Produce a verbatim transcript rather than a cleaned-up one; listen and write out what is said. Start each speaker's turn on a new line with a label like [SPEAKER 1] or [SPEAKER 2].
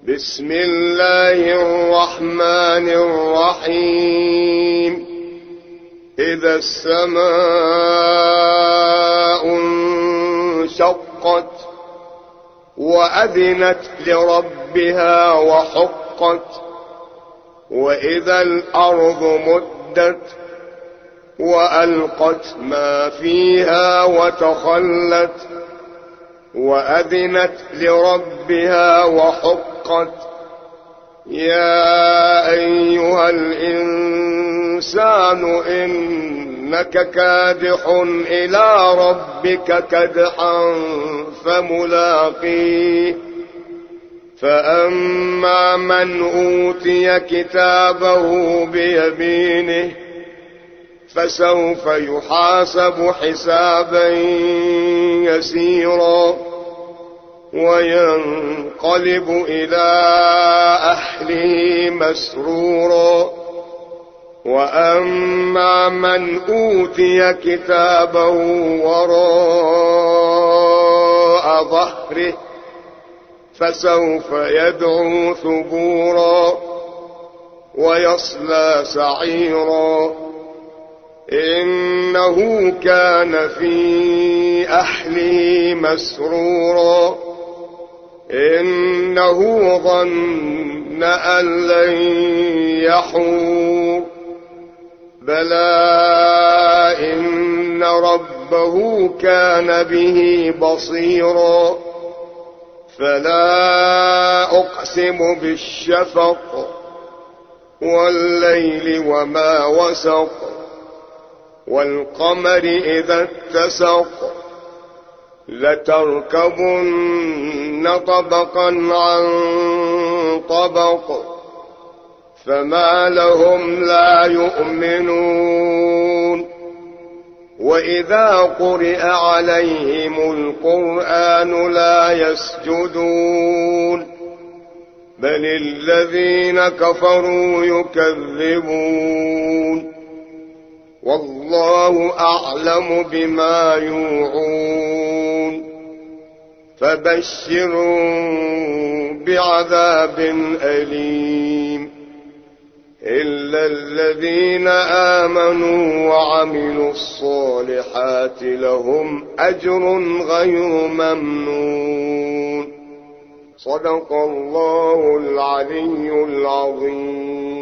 [SPEAKER 1] بسم الله الرحمن الرحيم إذا السماء انشقت وأذنت لربها وحقت وإذا الأرض مدت وألقت ما فيها وتخلت وأذنت لربها وحقت يا أيها الإنسان إنك كادح إلى ربك كدحا فملاقيه فأما من أوتي كتابه بيمينه فسوف يحاسب حسابا يسيرا وينقلب إلى أهله مسرورا وأما من أوتي كتابه وراء ظهره فسوف يدعو ثبورا ويصلى سعيرا إنه كان في أهله مسرورا إنه ظن أن لن يحور بلى إن ربه كان به بصيرا فلا أقسم بالشفق والليل وما وسق والقمر إذا اتسق لتركبن طبقا عن طبق فما لهم لا يؤمنون وإذا قرئ عليهم القرآن لا يسجدون بل الذين كفروا يكذبون والله أعلم بما يوعون فبشروا بعذاب أليم إلا الذين آمنوا وعملوا الصالحات لهم أجر غير ممنون صدق الله العلي العظيم.